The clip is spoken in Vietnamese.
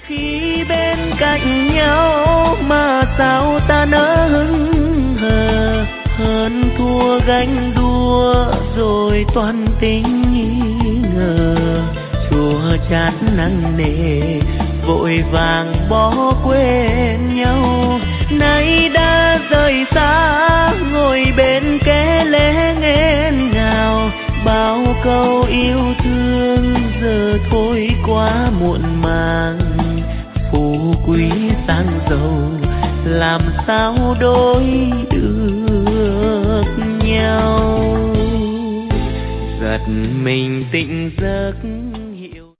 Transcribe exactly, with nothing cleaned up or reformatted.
Khi bên cạnh nhau mà sao ta nỡ hững hờ, hơn thua ganh đua rồi toan tính nghi ngờ, chua chát nặng nề vội vàng bỏ quên nhau. Nay đã rời xa ngồi bên kế lẽ nghẹn ngào, bao câu yêu thương giờ thôi quá muộn màng. Phú quý sang giàu làm sao đối được nhau, giật mình tỉnh giấc